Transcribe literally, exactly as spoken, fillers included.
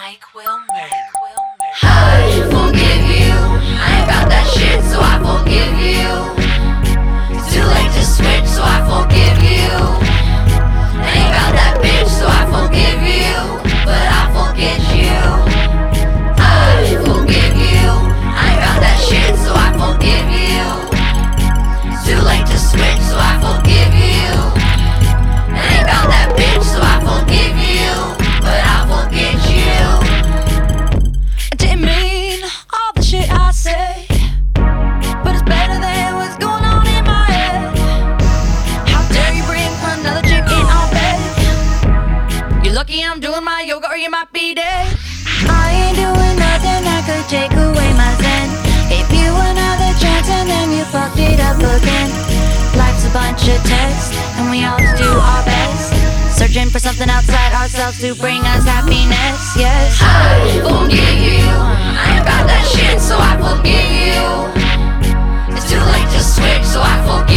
Mike Wilmer. I forgive you. I ain't about that shit, so I forgive you. It's too late to switch, so I forgive you. I ain't about that bitch, so I forgive you. But I forget you. I forgive you. I ain't about that shit, so I forgive you. It's too late to switch, so I forgive you. I ain't about that bitch, so I forgive you. But I forget you. I didn't mean all the shit I say, but it's better than what's going on in my head. How dare you bring another chick in our bed? You're lucky I'm doing my yoga or you might be dead. I ain't doing nothing that could take away my zen. Gave you another chance and then you fucked it up again. Life's a bunch of tests and we all do our best, searching for something outside ourselves to bring us happiness, yes. I forgive you. I ain't about that shit, so I forgive you. It's too late to switch, so I forgive you.